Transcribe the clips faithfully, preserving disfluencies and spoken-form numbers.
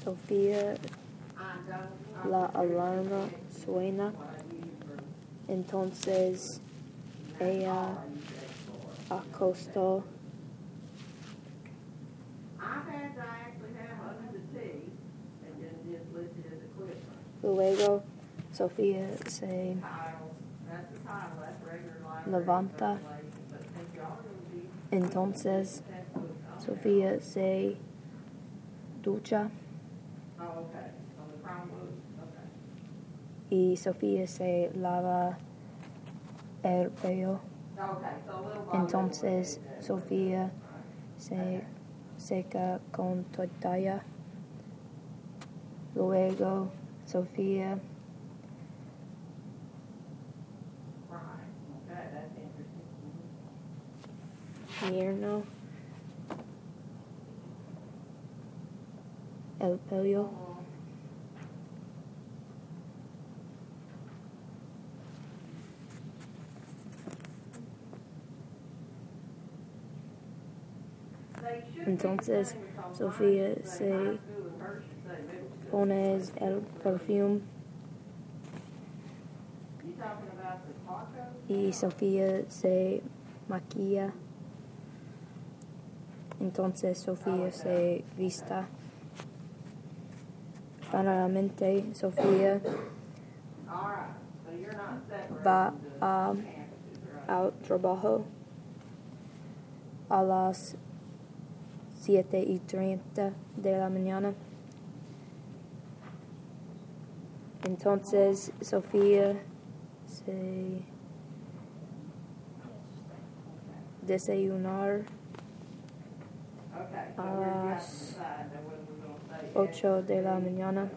Sofía, la alarma suena. Entonces ella acostó. Luego Sofía se levanta. Entonces Sofía se ducha. Y Sofía se lava el pelo. Entonces Sofía se seca con toalla. Luego Sofía Mierno el pelo. Entonces Sofía se pone el perfume y Sofía se maquilla. Entonces Sofía se vista. Finalmente Sofía va a, al trabajo a las siete y treinta de la mañana. Entonces Sofía se desayunar a las ocho de la mañana.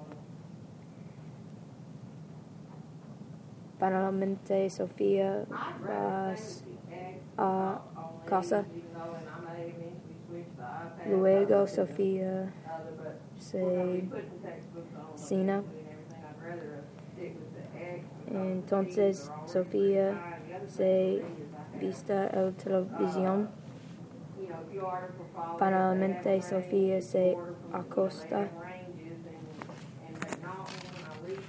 Finalmente Sofía va a casa. Luego Sofía se cena. Entonces Sofía se vista en televisión. Finalmente Sofía se acosta.